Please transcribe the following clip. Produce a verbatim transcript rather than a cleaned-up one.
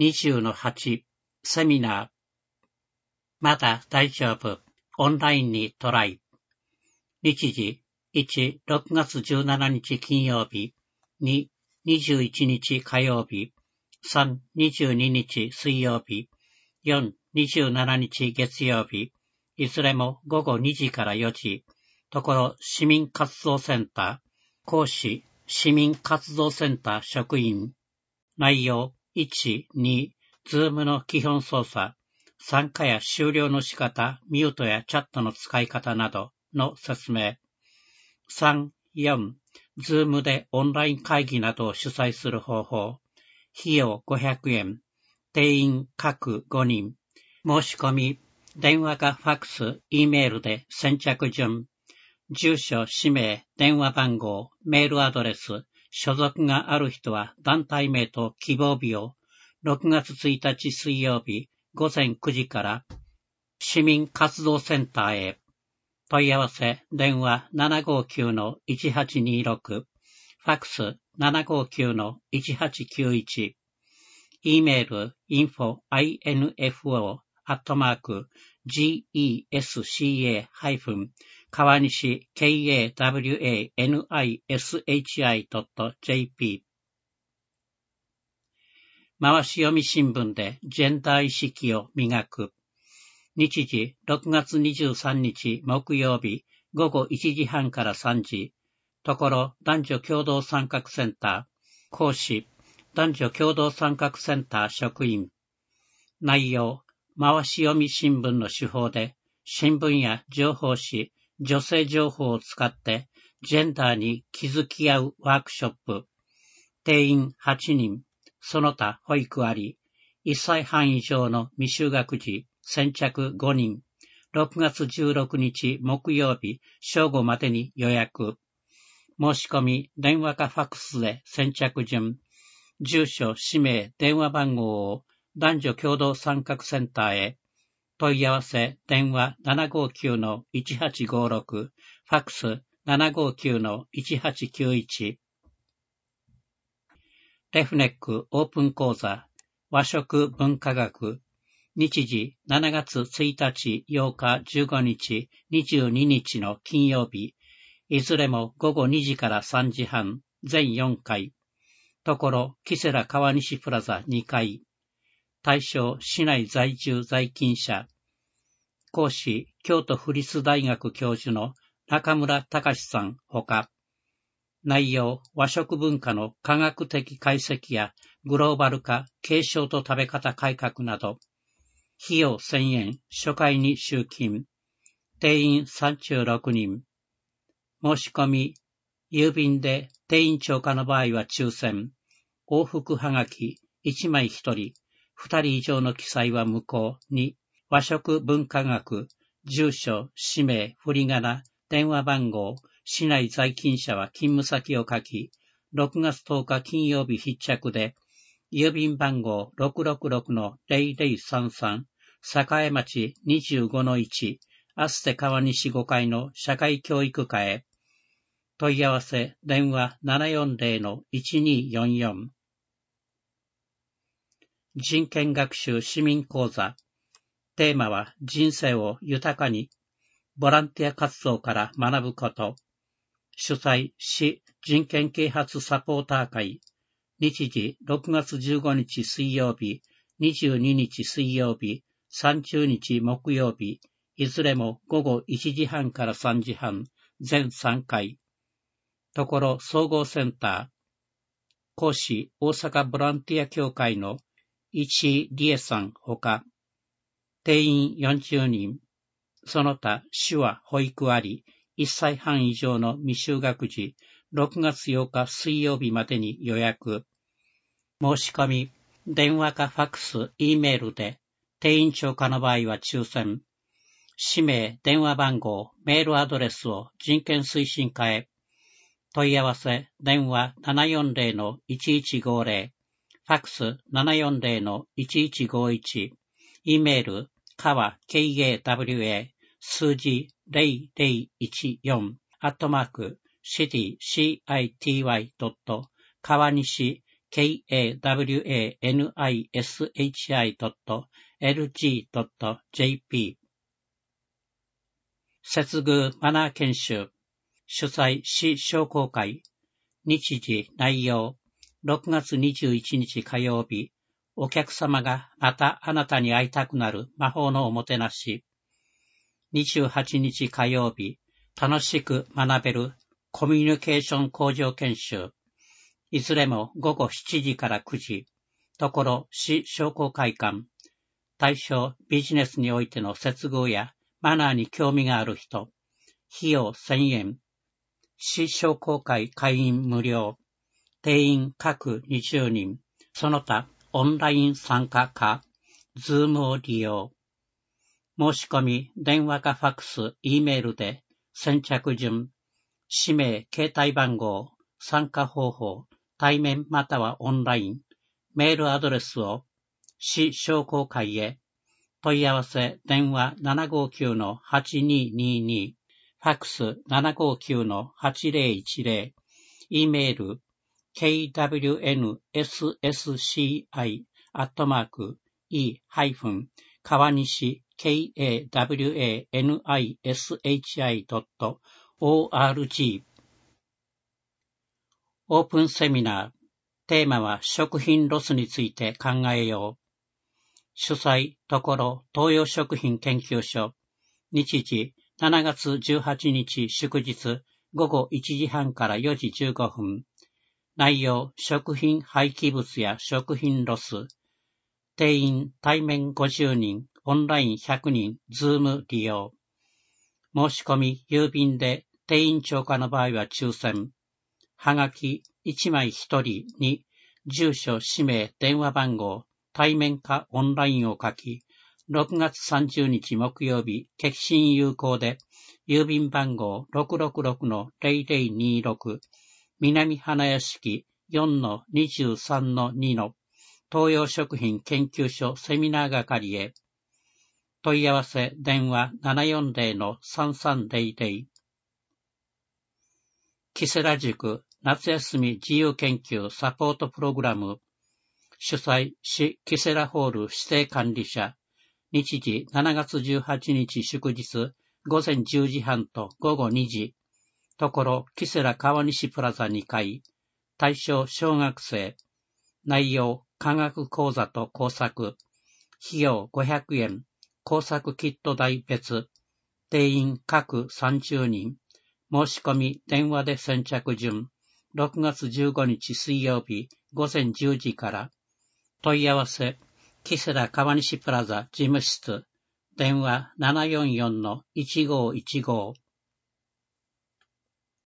にじゅうのはち、セミナー。まだ大丈夫。オンラインにトライ。日時、いち、ろくがつじゅうしちにち金曜日。に、にじゅういちにち火曜日。さん、にじゅうににち水曜日。よん、にじゅうしちにち月曜日。いずれもごごにじからよじ。ところ市民活動センター。講師、市民活動センター職員。内容、いち、に、ズームの基本操作。参加や終了の仕方、ミュートやチャットの使い方などの説明。さん、よん、ズームでオンライン会議などを主催する方法。費用ごひゃくえん。定員各ごにん。申し込み、電話かファックス、Eメールで先着順。住所、氏名、電話番号、メールアドレス、所属がある人は団体名と希望日をろくがつついたち水曜日ごぜんくじから市民活動センターへ。問い合わせ、電話 ななごきゅうのいちはちにろく、ファックス ななごきゅうのいちはちきゅういち、Eメール インフォ アットマーク ジーイーエスシーエー 川西 ケーエーダブリューエーエヌアイエスエイチアイ ドット ジェーピー 回し読み新聞でジェンダー意識を磨く。日時ろくがつにじゅうさんにち木曜日ごごいちじはんからさんじ。ところ男女共同参画センター。講師男女共同参画センター職員。内容回し読み新聞の手法で新聞や情報誌、女性情報を使ってジェンダーに気づき合うワークショップ。定員はちにん。その他保育あり。いっさいはん以上の未就学児。先着ごにん。ろくがつじゅうろくにち木曜日正午までに予約。申し込み、電話かファックスで先着順。住所、氏名、電話番号を男女共同参画センターへ。問い合わせ、電話 ななごきゅうのいちはちごろく、ファックス ななごきゅうのいちはちきゅういち。レフネックオープン講座、和食文化学。日時しちがつついたち、ようか、じゅうごにち、にじゅうににちの金曜日。いずれもごごにじからさんじはん、全よんかい。ところ、キセラ川西プラザにかい。対象、市内在住在勤者。講師、京都府立大学教授の中村隆さんほか。内容、和食文化の科学的解析やグローバル化、継承と食べ方改革など。費用せんえん、初回に集金。定員さんじゅうろくにん。申し込み、郵便で定員超過の場合は抽選。往復はがきいちまいひとり、ふたり以上の記載は無効に、和食文化学、住所、氏名、振り仮名、電話番号、市内在勤者は勤務先を書き、ろくがつとおか金曜日必着で、郵便番号 ろくろくろくのぜろぜろさんさん、栄町 にじゅうごのいち、アステ川西ごかいの社会教育課へ。問い合わせ、電話 ななよんぜろのいちによんよん。人権学習市民講座。テーマは人生を豊かに。ボランティア活動から学ぶこと。主催、市人権啓発サポーター会。日時ろくがつじゅうごにち水曜日、にじゅうににち水曜日、さんじゅうにち木曜日、いずれもごごいちじはんからさんじはん、全さんかい。ところ総合センター。講師、大阪ボランティア協会の市井理恵さんほか。定員よんじゅうにん。その他、手話、保育あり、いっさいはん以上の未就学児、ろくがつようか水曜日までに予約。申し込み、電話かファックス、Eメールで、定員超過の場合は抽選。氏名、電話番号、メールアドレスを人権推進課へ。問い合わせ、電話 ななよんぜろのいちいちごぜろ、ファックス ななよんぜろのいちいちごいち、Eメール、川 ケーエーダブリューエー 数字ぜろぜろいちよん、アットマーク、シティ シーアイティーワイ ドット、川西ケーエーダブリューエーエヌアイエスエイチアイドットエルジードットジェーピー 接遇マナー研修主催市商工会日時内容ろくがつにじゅういちにち火曜日お客様がまたあなたに会いたくなる魔法のおもてなしにじゅうはちにち火曜日楽しく学べるコミュニケーション向上研修いずれもごごしちじからくじところ市商工会館対象ビジネスにおいての接遇やマナーに興味がある人費用せんえん市商工会会員無料定員各にじゅうにんその他オンライン参加かズームを利用申し込み電話かファックス E メールで先着順氏名携帯番号参加方法対面またはオンラインメールアドレスを市商工会へ問い合わせ電話 ななごきゅうのはちににに ファックス ななごきゅうのはちぜろいちぜろ E メール ケーダブリューエヌエスエスシーアイ アットマーク E ハイフン川西 ケーエーダブリューエーエヌアイエスエイチアイドットオーアールジー オープンセミナーテーマは食品ロスについて考えよう主催ところ東洋食品研究所日時しちがつじゅうはちにち祝日ごごいちじはんからよじじゅうごふん内容食品廃棄物や食品ロス定員対面ごじゅうにんオンラインひゃくにんズーム利用申し込み郵便で定員超過の場合は抽選はがきいちまいひとりに住所氏名電話番号対面かオンラインを書きろくがつさんじゅうにち木曜日決心有効で郵便番号 ろくろくろくのぜろぜろにろく 南花屋敷 よんのにじゅうさんのに の東洋食品研究所セミナー係へ問い合わせ電話 ななよんぜろのさんさんぜろぜろ キセラ塾夏休み自由研究サポートプログラム主催市キセラホール指定管理者日時しちがつじゅうはちにち祝日ごぜんじゅうじはんとごごにじところキセラ川西プラザにかい対象小学生内容科学講座と工作費用ごひゃくえん工作キット代別定員各さんじゅうにん申し込み電話で先着順ろくがつじゅうごにち水曜日ごぜんじゅうじから問い合わせキセラ川西プラザ事務室電話 ななよんよんのいちごいちご